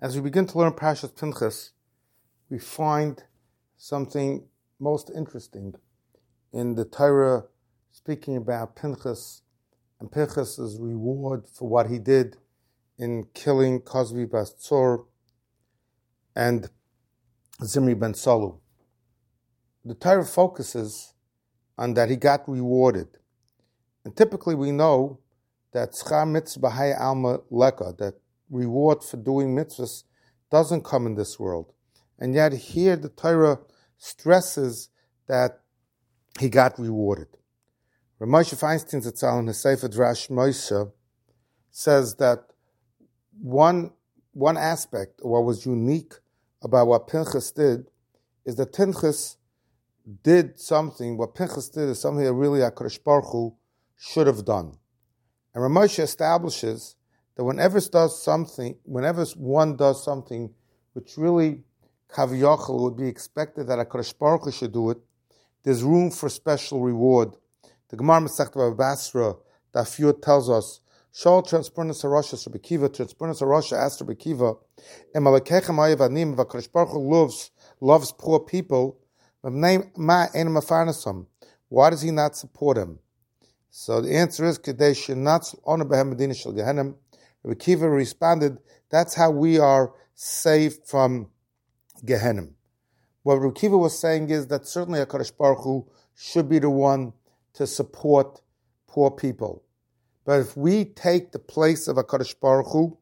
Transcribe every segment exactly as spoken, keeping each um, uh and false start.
As we begin to learn Parshas Pinchas, we find something most interesting in the Torah speaking about Pinchas and Pinchas' reward for what he did in killing Kozbi Bas Tzor and Zimri ben Salu. The Torah focuses on that he got rewarded. And typically we know that Schar Mitzvah Hay Alma Leka, that reward for doing mitzvahs doesn't come in this world. And yet here the Torah stresses that he got rewarded. Rav Moshe Feinstein Zatzal in his Sefer Drash Moshe says that one, one aspect, or what was unique about what Pinchas did, is that Pinchas did something, what Pinchas did is something that really HaKadosh Baruch Hu should have done. And Rav Moshe establishes that whenever does something, whenever one does something which really Kaviyachal would be expected that HaKadosh Baruch Hu should do it, there's room for special reward. The Gemara Masechta Bava Basra, Daf Yud tells us, Shaul Transpurnus HaRosha Rabbi Kiva, Transpurnus HaRosha asked Rabbi Kiva, Em Alekechem Ha'yev Anim, HaKadosh Baruch Hu loves, loves poor people, Ma Ein Mafarnasam. Why does he not support him? So the answer is, Kadesh Natzl Ona Behem Medina Shel Gehenim. Rabbi Kiva responded, that's how we are saved from Gehenim. What Rabbi Kiva was saying is that certainly HaKadosh Baruch Hu should be the one to support poor people. But if we take the place of HaKadosh Baruch Hu,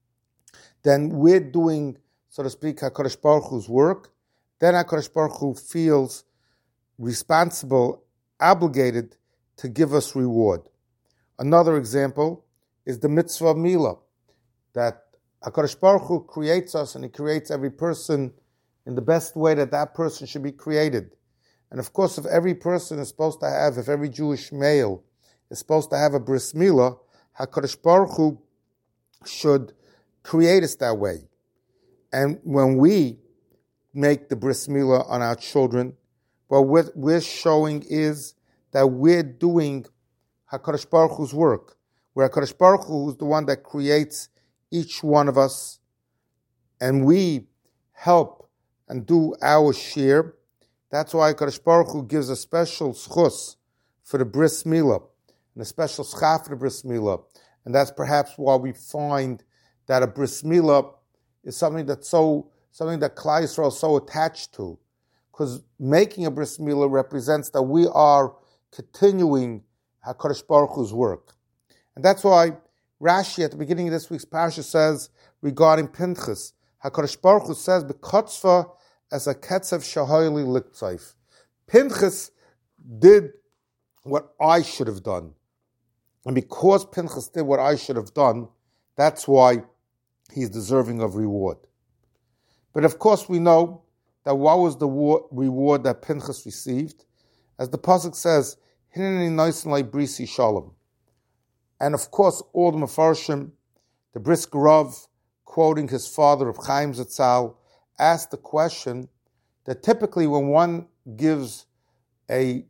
then we're doing, so to speak, HaKadosh Baruch Hu's work. Then HaKadosh Baruch Hu feels responsible, obligated to give us reward. Another example is the mitzvah of Milah, that HaKadosh Baruch Hu creates us and He creates every person in the best way that that person should be created. And of course, if every person is supposed to have, if every Jewish male is supposed to have a bris milah, HaKadosh Baruch Hu should create us that way. And when we make the bris milah on our children, what we're, we're showing is that we're doing HaKadosh Baruch Hu's work, where HaKadosh Baruch Hu is the one that creates each one of us, and we help and do our share. That's why HaKadosh Baruch Hu gives a special schus for the bris milah, and a special schach for the bris milah. And that's perhaps why we find that a bris milah is something that's so, something that Klal Yisrael is so attached to. Because making a bris milah represents that we are continuing HaKadosh Baruch Hu's work. And that's why Rashi at the beginning of this week's parasha says regarding Pinchas, HaKadosh Baruch Hu says, "B'kotzva as a ketzav shahoyli liktzaif." Pinchas did what I should have done. And because Pinchas did what I should have done, that's why he's deserving of reward. But of course we know that what was the war, reward that Pinchas received? As the pasuk says, "Hineni noisen lei brisi shalom." And of course all the Mefarshim, the Brisker Rav, quoting his father of Chaim Zatzal, asked the question that typically when one gives a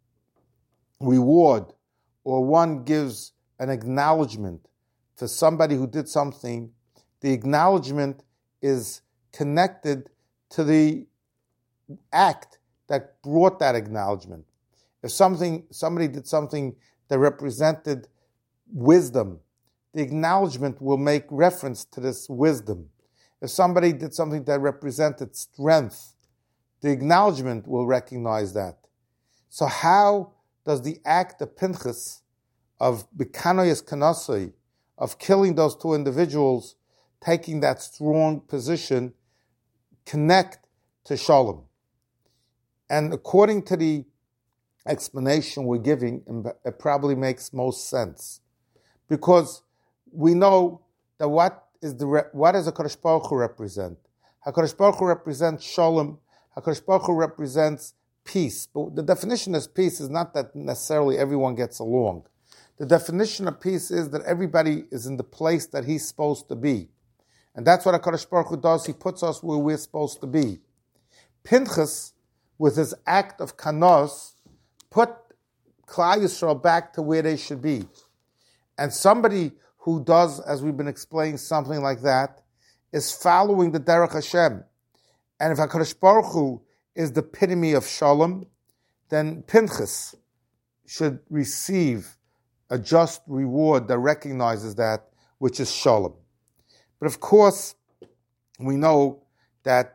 reward or one gives an acknowledgement to somebody who did something, the acknowledgement is connected to the act that brought that acknowledgement. If something somebody did something that represented wisdom, the acknowledgement will make reference to this wisdom. If somebody did something that represented strength, the acknowledgement will recognize that. So how does the act of Pinchas, of B'kanoyas Kanasai, of killing those two individuals, taking that strong position, connect to Shalom? And according to the explanation we're giving, it probably makes most sense. Because we know that what is the what does HaKadosh Baruch Hu represent? HaKadosh Baruch Hu represents Shalom. HaKadosh Baruch Hu represents peace. But the definition of peace is not that necessarily everyone gets along. The definition of peace is that everybody is in the place that he's supposed to be. And that's what HaKadosh Baruch Hu does. He puts us where we're supposed to be. Pinchas, with his act of kanos, put Klal Yisrael back to where they should be. And somebody who does, as we've been explaining, something like that, is following the Derech Hashem. And if HaKadosh Baruch Hu is the epitome of Shalom, then Pinchas should receive a just reward that recognizes that, which is Shalom. But of course, we know that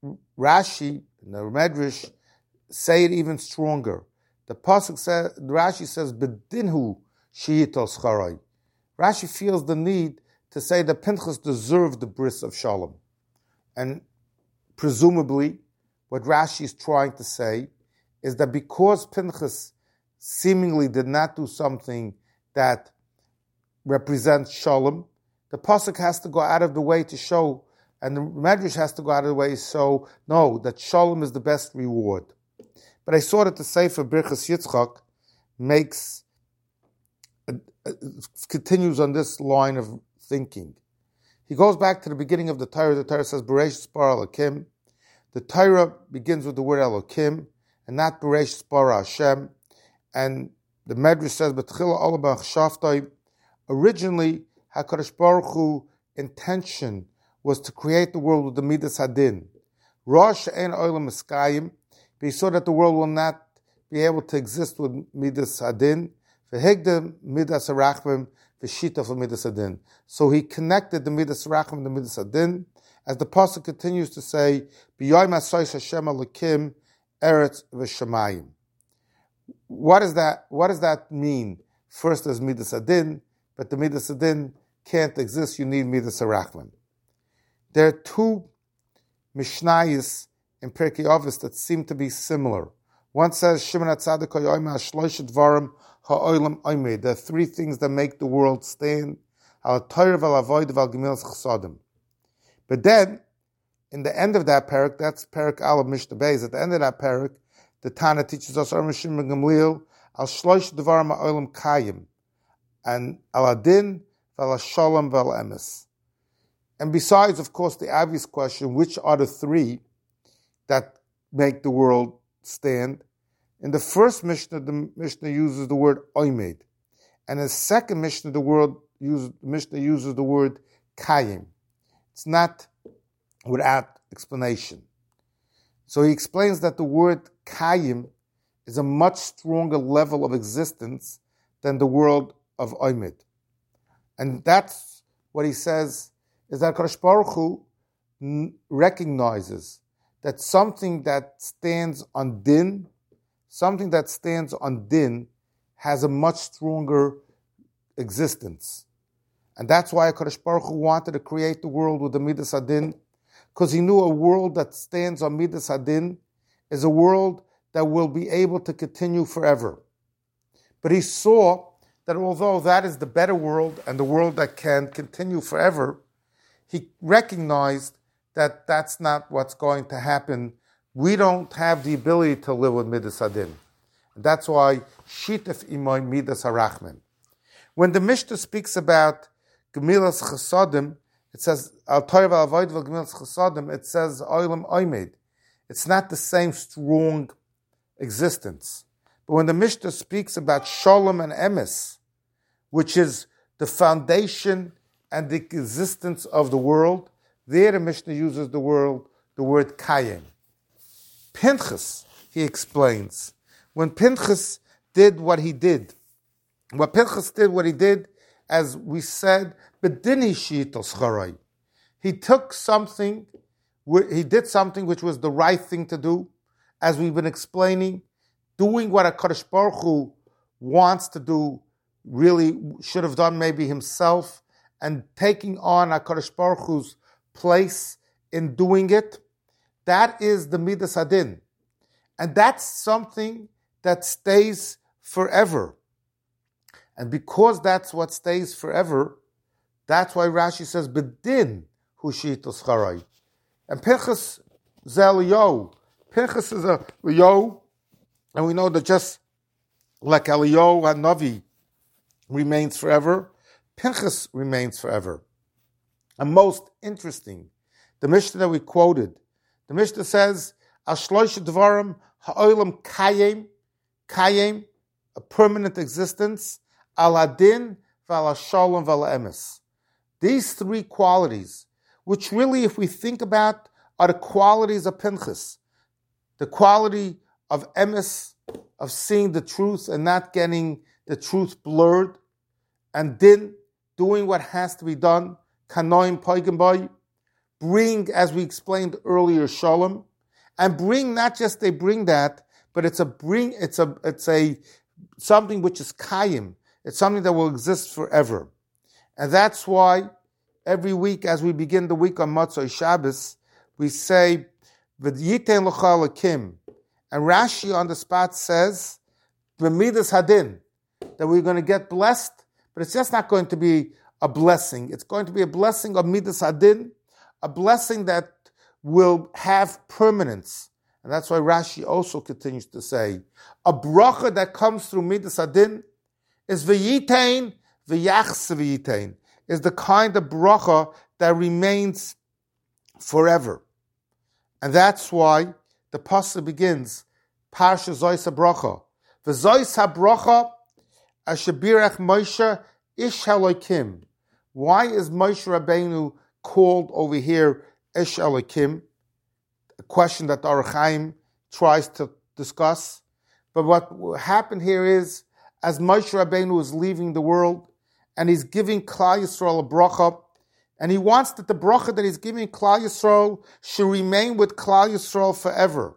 Rashi and the Medrash say it even stronger. The pasuk says, Rashi says, "Bedinhu sheyital scharai." Rashi feels the need to say that Pinchas deserved the bris of Shalom, and presumably, what Rashi is trying to say is that because Pinchas seemingly did not do something that represents Shalom, the pasuk has to go out of the way to show, and the Medrash has to go out of the way to show, no, that Shalom is the best reward. But I saw that the Sefer Birchas Yitzchak makes, uh, uh, continues on this line of thinking. He goes back to the beginning of the Torah. The Torah says, Bereshis bara Elokim. The Torah begins with the word Elokim, and not Bereshis bara Hashem. And the Medrash says, B'tchila olam b'achshavtoi. Originally, HaKadosh Baruch Hu intention was to create the world with the Midas Hadin. Rosh ein olam eskayim. But he saw that the world will not be able to exist with Midas Hadin. V'hegde Midas Harachmim v'shita for Midas Hadin. So he connected the Midas Harachmim and the Midas Hadin, as the pasuk continues to say, B'yoyim asois Hashem Elokim eretz v'shamayim. What does that? What does that mean? First, there's Midas Hadin, but the Midas Hadin can't exist. You need Midas Harachmim. There are two Mishnayos in Pirkei Avos that seem to be similar. One says, Shimon HaTzadik HaYoyim HaShlosh Dvarim HaOlam Oimed. There are three things that make the world stand. Al Torah Val Avoid Val Gemilas Chesadim. But then, in the end of that parak, that's parak Aleph Mishnah Beis, at the end of that parak, the Tana teaches us Ar Mishim Ben Gamliel Al Shlosh Dvarim HaOlam Kayim, and Al Adin Val Shalom Val Emes. And besides, of course, the obvious question, which are the three that make the world stand? In the first Mishnah, the Mishnah uses the word oimed. And in the second Mishnah, the word uses, the Mishnah uses the word kayim. It's not without explanation. So he explains that the word kayim is a much stronger level of existence than the world of oimed. And that's what he says, is that Kadosh Baruch Hu recognizes that something that stands on din, something that stands on din, has a much stronger existence. And that's why HaKadosh Baruch Hu wanted to create the world with the Midas Hadin, because he knew a world that stands on Midas Hadin is a world that will be able to continue forever. But he saw that although that is the better world and the world that can continue forever, he recognized that that's not what's going to happen. We don't have the ability to live with Midas Hadin. That's why Shitef Imoy Midas Harachmim. When the Mishnah speaks about Gemilas Chesadim, it says Al Torah V'Avoid Gemilas Chesadim. It says Olam Oimed. It's not the same strong existence. But when the Mishnah speaks about Shalom and Emes, which is the foundation and the existence of the world, there the Mishnah uses the word, the word Kayim. Pinchas, he explains, when Pinchas did what he did, what Pinchas did what he did, as we said, Bedini Shiitos Charai. He took something, he did something which was the right thing to do, as we've been explaining, doing what HaKadosh Baruch Hu wants to do, really should have done maybe himself, and taking on HaKadosh Baruch Hu's place in doing it, that is the Midas Hadin. And that's something that stays forever. And because that's what stays forever, that's why Rashi says, Bedin hu shitos charai. And Pinchas zel yo. Pinchas is a yo, and we know that just like Eliyahu HaNavi remains forever, Pinchas remains forever. And most interesting, the Mishnah that we quoted, the Mishnah says, Ashloish Dvarim ha'olam kayim, kayim, a permanent existence, al adin, val shalom, val emes. These three qualities, which really, if we think about, are the qualities of Pinchas. The quality of emes, of seeing the truth and not getting the truth blurred, and din, doing what has to be done, kanoim poigim boy, bring, as we explained earlier, shalom, and bring not just they bring that, but it's a bring, it's a it's a something which is kayim. It's something that will exist forever. And that's why every week as we begin the week on Motzei Shabbos, we say, V'yitein l'cha Elokim. And Rashi on the spot says, B'midas hadin, that we're going to get blessed, but it's just not going to be a blessing. It's going to be a blessing of midas hadin, a blessing that will have permanence. And that's why Rashi also continues to say, a bracha that comes through midas hadin is v'yitein, v'yachs v'yitein, is the kind of bracha that remains forever. And that's why the pasuk begins, Parsha Zois HaBracha. V'Zois HaBracha asher birach Moshe ish Elokim. Why is Moshe Rabbeinu called over here ish Elokim? A question that the Orach Chaim tries to discuss. But what happened here is, as Moshe Rabbeinu is leaving the world, and he's giving Klal Yisrael a bracha, and he wants that the bracha that he's giving Klal Yisrael should remain with Klal Yisrael forever.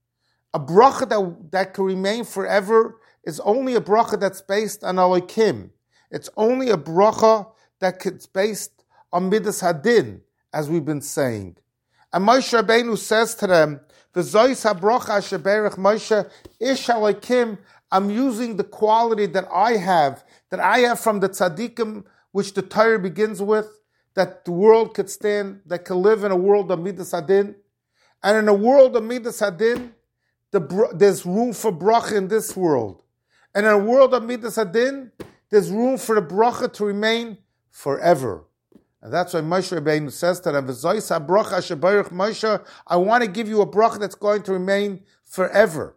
A bracha that, that can remain forever is only a bracha that's based on Elokim. It's only a bracha that's based on Midas Hadin, as we've been saying. And Moshe Rabbeinu says to them, V'zois habracha asher berach Moshe ish Elokim. I'm using the quality that I have, that I have from the tzaddikim, which the Torah begins with, that the world could stand, that can live in a world of Midas Hadin. And in a world of Midas Hadin, the, there's room for bracha in this world. And in a world of Midas Hadin, there's room for the bracha to remain forever. And that's why Moshe Rabbeinu says to them, V'zois habracha asher berach Moshe, I want to give you a bracha that's going to remain forever.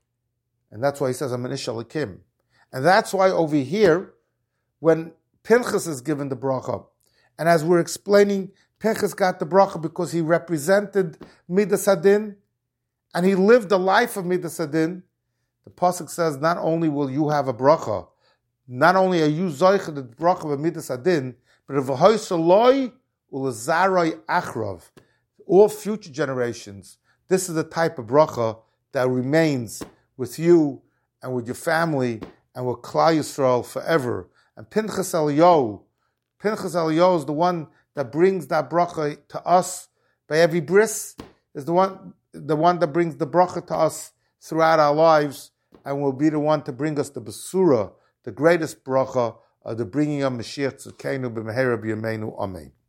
And that's why he says, I'm an ish Elokim. And that's why over here, when Pinchas is given the bracha, and as we're explaining, Pinchas got the bracha because he represented Midas Hadin, and he lived the life of Midas Hadin. The pasuk says, not only will you have a bracha, not only are you zoich the bracha of Midas Hadin, but of v'hoisaloi ulazaroi achrav, all future generations. This is the type of bracha that remains with you and with your family and with Klal Yisrael forever. And Pinchas Eliyahu, Pinchas Eliyahu is the one that brings that bracha to us by every bris, is the one, the one that brings the bracha to us throughout our lives, and will be the one to bring us the basura, the greatest bracha of the bringing of Mashiach Tzidkenu b'mehera b'yameinu. Amen.